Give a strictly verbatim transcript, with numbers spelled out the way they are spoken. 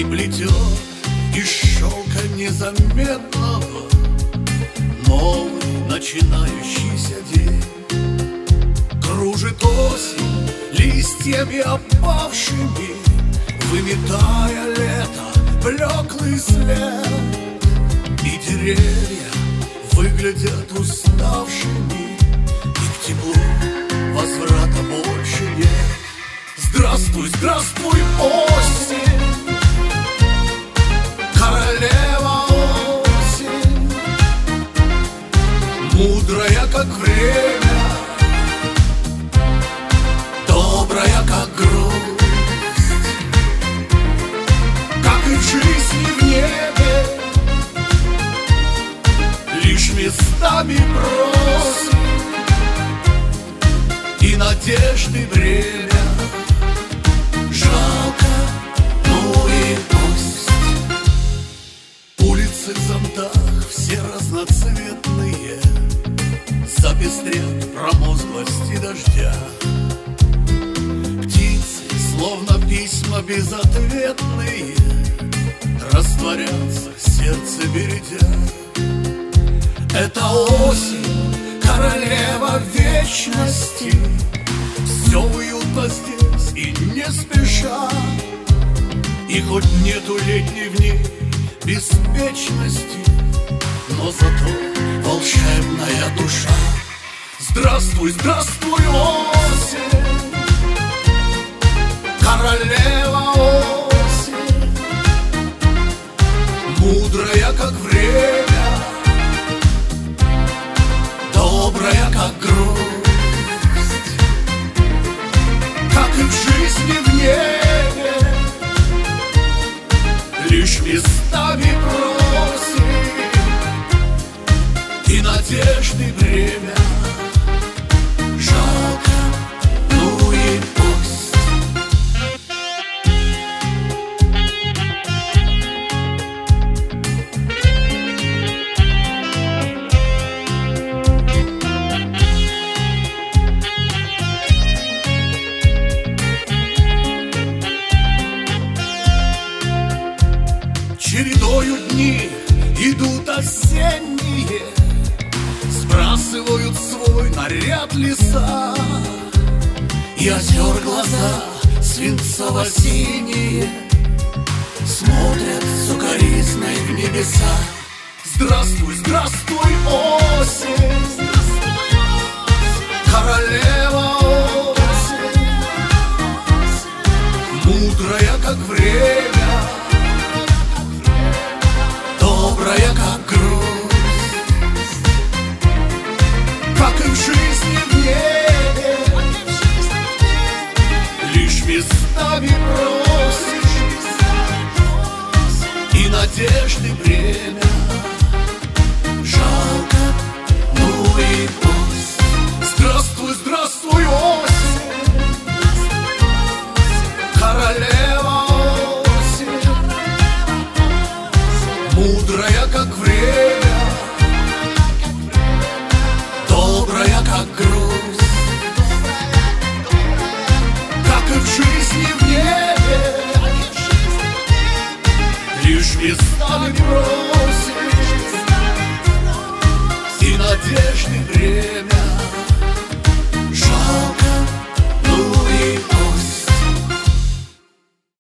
и плетет из шелка незаметного новый начинающийся день. Кружит осень листьями опавшими, выметая лето блеклый след. И деревья выглядят уставшими, и к теплу возврата больше нет. Здравствуй, здравствуй, осень, королева осень, мудрая, как время, добрая, как грусть, как и в жизни в небе, лишь местами просит и надежды бремя. Жалко, ну и пусть. Улицы в зонтах все разноцветные, запестрят промозглости дождя. Птицы, словно письма безответные, растворятся, сердце бередя. Это осень, королева вечности, все уютно здесь и не спеша. И хоть нету летней в ней беспечности, но зато волшебная душа. Здравствуй, здравствуй, осень, королева осень, мудрая, как время, добрая, как грусть, как и в жизни в небе, лишь местами просит и надежды бремя. Жалко, ну и пусть. Чередою дни идут осенние, сбрасывают свой наряд леса, и озер глаза свинцово-синие смотрят сукоризной в небеса. Здравствуй, здравствуй, осень, королева осень, мудрая, как время, добрая, как грусть, как и в жизни в небе, лишь местами просишь и надежды бремя. Жалко, ну и пусть. Здравствуй, здравствуй, осень, королева осень, мудрая, как время, добрая, как грусть, как и в жизни в небе, лишь местами просишь и надежды бремя.